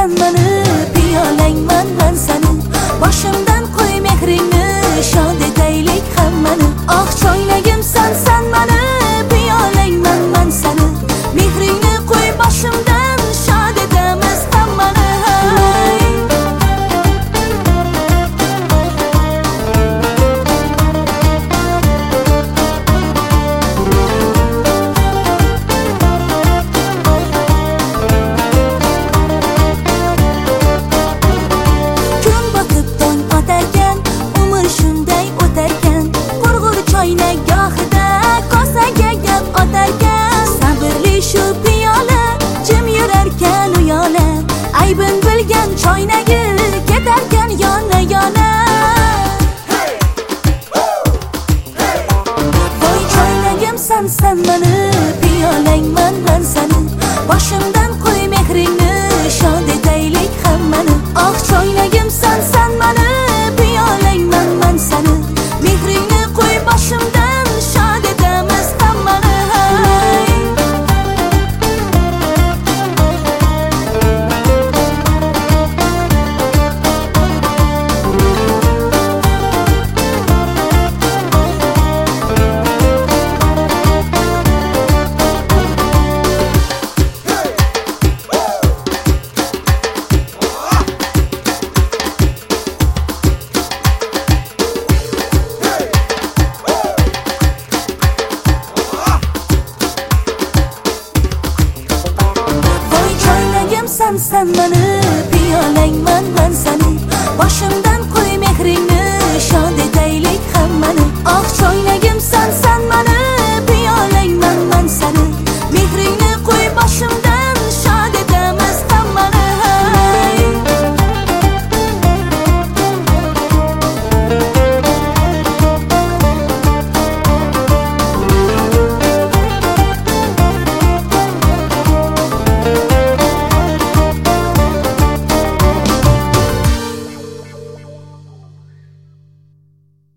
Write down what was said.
sen meni, piyolangman men seni. Boshimdan qo'y mehringni, shod etaylik hammani. Oh choynagimsan sen meni, piyolangman men seni. Mehringni qo'y boshimdan, shod etamiz hammani. Aybin bilgan choynagi ketarkan yana. Voy choynagimsan sen meni, piyolangman men seni. Boshimdan qo'y mehringni, shod etaylik hammani. Oh choynagimsan sen meni, piyolangman men seni. Mehringni qo'y boshimdan, shod etamiz hammani. Sen meni, piyolangman men seni. Boshimdan qo'y mehringni, shod etaylik hammani. Oh choynagimsan sen meni.